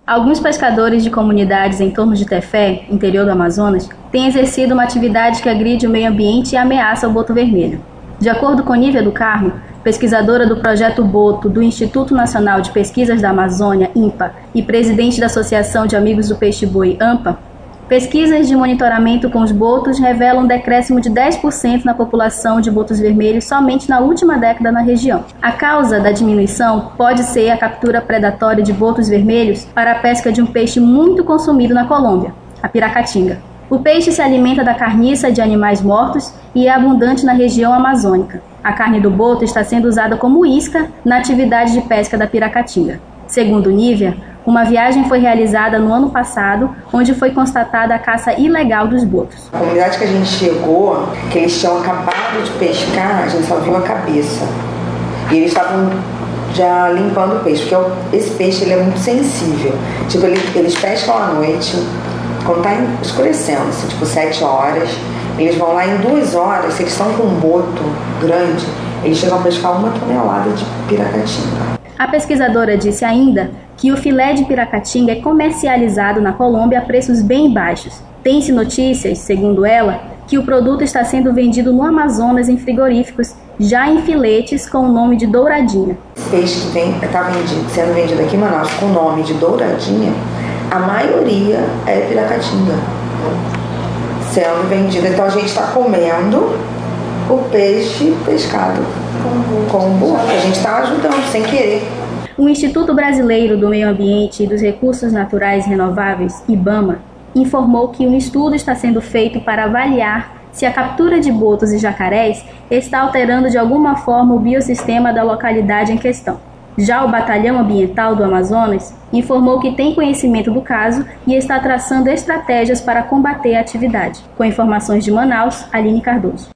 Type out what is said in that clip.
Alguns pescadores de comunidades em torno de Tefé, interior do Amazonas, têm exercido uma atividade que agride o meio ambiente e ameaça o boto vermelho. De acordo com Nívia do Carmo, pesquisadora do Projeto Boto do Instituto Nacional de Pesquisas da Amazônia, INPA, e presidente da Associação de Amigos do Peixe-Boi, AMPA, pesquisas de monitoramento com os botos revelam um decréscimo de 10% na população de botos vermelhos somente na última década na região. A causa da diminuição pode ser a captura predatória de botos vermelhos para a pesca de um peixe muito consumido na Colômbia, a piracatinga. O peixe se alimenta da carniça de animais mortos e é abundante na região amazônica. A carne do boto está sendo usada como isca na atividade de pesca da piracatinga. Segundo Nívia, uma viagem foi realizada no ano passado, onde foi constatada a caça ilegal dos botos. A comunidade que a gente chegou, que eles tinham acabado de pescar, a gente só viu a cabeça. E eles estavam já limpando o peixe, porque esse peixe ele é muito sensível. Tipo, eles pescam à noite, quando está escurecendo, assim, tipo 7 horas. Eles vão lá em 2 horas, se eles estão com um boto grande, eles chegam a pescar 1 tonelada de piracatinga. A pesquisadora disse ainda que o filé de piracatinga é comercializado na Colômbia a preços bem baixos. Tem-se notícias, segundo ela, que o produto está sendo vendido no Amazonas em frigoríficos, já em filetes com o nome de douradinha. Esse peixe que está sendo vendido aqui em Manaus com o nome de douradinha, a maioria é piracatinga sendo vendida. Então a gente está comendo o peixe pescado com o boto. A gente está ajudando sem querer. O Instituto Brasileiro do Meio Ambiente e dos Recursos Naturais Renováveis, IBAMA, informou que um estudo está sendo feito para avaliar se a captura de botos e jacarés está alterando de alguma forma o biossistema da localidade em questão. Já o Batalhão Ambiental do Amazonas informou que tem conhecimento do caso e está traçando estratégias para combater a atividade. Com informações de Manaus, Aline Cardoso.